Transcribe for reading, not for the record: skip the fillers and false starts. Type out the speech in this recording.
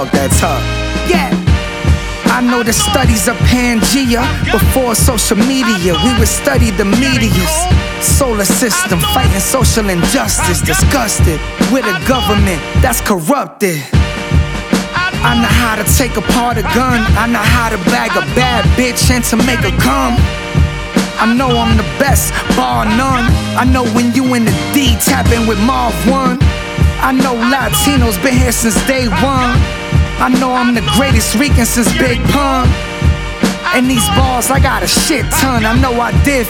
talk that talk. Yeah. I know the studies of Pangea. Before social media, we would study the meteors. Solar system, fighting social injustice. Disgusted with a government that's corrupted. I know how to take apart a gun. I know how to bag a bad bitch and to make her come. I know I'm the best, bar none. I know when you in the D tapping with Marv 1. I know Latinos been here since day one. I know I'm the greatest Rican since Big Pun. And these bars, I got a shit ton. I know I did